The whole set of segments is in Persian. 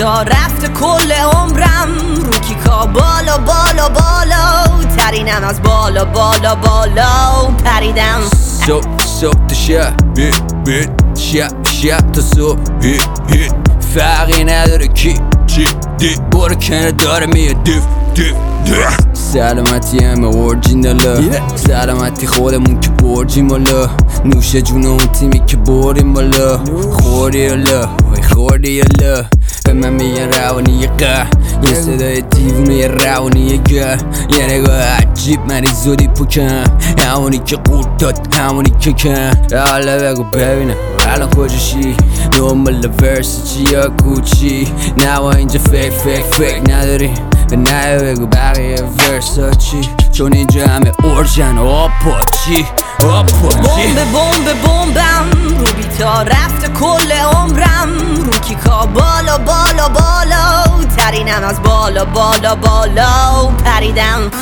تا رفته کل عمرم رو کیکا بالا بالا بالا ترینم از بالا بالا بالا پریدم صبح تا شب شب تا صبح فرقی نداره کی چی دی برو کنه داره میه دیف سلامتی همه اورجینالا سلامتی خودمون که برجیم بالا نوش جون اون تیمی که بریم بالا خوردی الا به من میگن روانی قه یه صدای دیوونه یه روانی گه یه نگاه عجیب منی زودی پوکم همونی که قورت داد همونی که کم حالا بگو ببینم الان کجاشی دنبال ورس چی یا کوچی نوا اینجا فیک نداری نه بگو بقیه ورسا چی چون اینجا همه اورجن آپاچی بمبم رو بیتا رفته کل عمرم رو کیکا بالا بالا بالا ترینم از بالا بالا بالا پریدم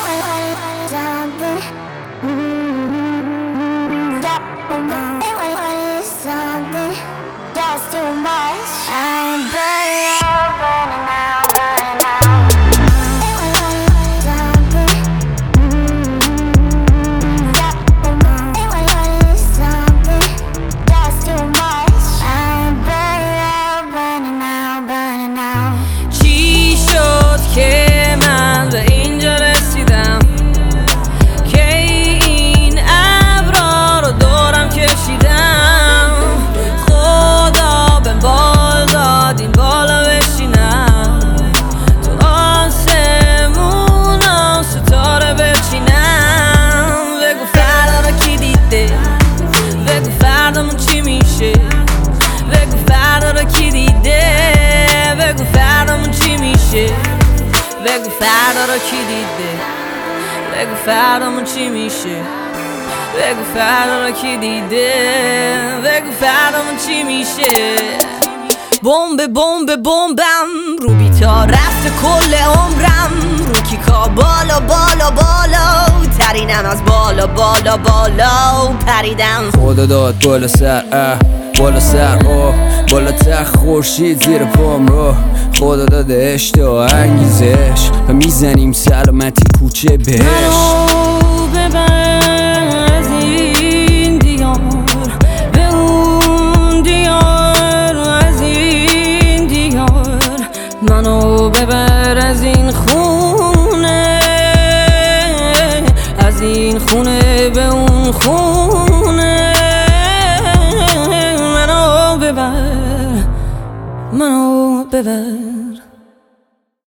که من به اینجا رسیدم که این ابرا رو دورم کشیدم خدا به بال داد این بالا بشینم تو آسمونا ستاره بچینم بگو فردا رو کی دیده بگو فردامون چی میشه بگو فردا رو کی دیده بگو فردامون چی میشه بگو فردا رو کی دیده بگو فردامون چی میشه بگو فردا رو کی دیده بگو فردامون چی میشه بمبم رو بیتا رفته کل عمرم رو کیکا بالا بالا بالا ترینم از بالا بالا بالا پریدم خدا داد بالا سر بالاتر خورشید زیر پام رو خدا داده اشتها انگیزش و میزنیم سلامتی کوچه بهش منو ببر از این دیار به اون دیار از این دیار منو ببر از این خونه به اون خونه منو ببر